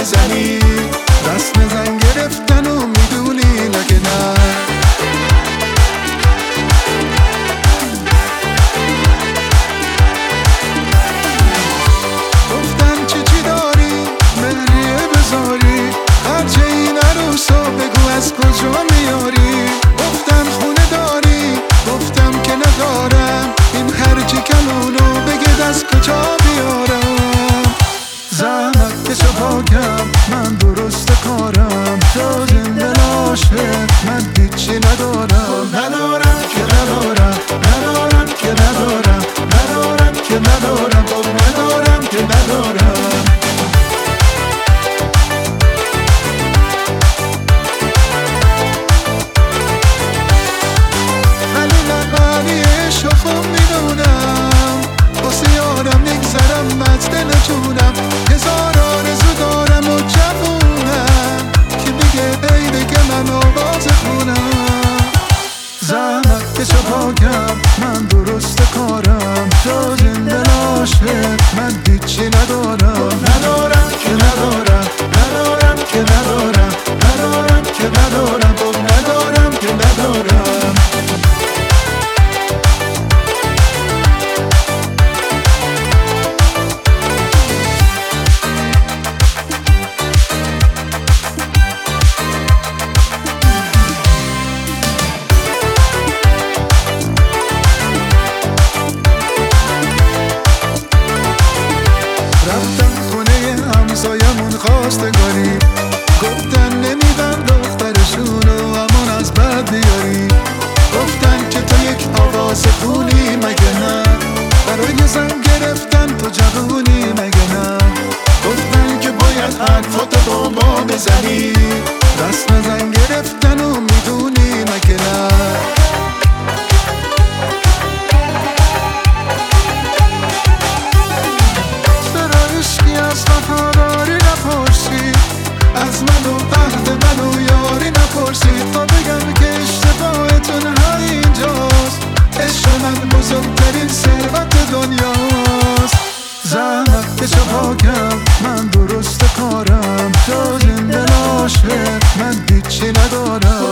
بزنی، رسم زن گرفتن و میدونی مگه نه. گفتم چی داری مهریه بذاری، خرج این عروسا بگو از کجا میاری. گفتم خونه داری، گفتم که ندارم، این خرج کلونو بگید از کجا بیارم. زحمت کشو پاکم من درست کارم، جز این دل عاشق من هیچی ندارم. ندارم که ندارم، ندارم که ندارم، ندارم که ندارم، ندارم که ندارم. ولی من عشق خود میدونم، واسه یارم نگذرم از دل جونم. هزار آرزو دارم و جوونم که بگه ای بگه من آواز خونم. زحمت کشو پاکم من درست کارم، جز این دل عاشق من هیچی ندارم. ندارم که ندارم، ندارم که ندارم، ندارم که ندارم، ندارم که ندارم. همسایمون خواستگاری، گفتن نمیدن دخترشونو امان از بد بیاری. گفتن که تو یک آواز خونی مگه نه، برای زن گرفتن تو جوونی مگه نه. گفتن که باید حرفاتو با ما بزنی، رسم زن گرفتن و میدونی مگه نه. از من و عهد من و یاری نپرسید، تا بگم که اشتباهتون همینجاست. عشق من بزرگترین ثروت دنیاست. زحمت کشو پاکم من درست کارم، جز این دل عاشق من هیچی ندارم.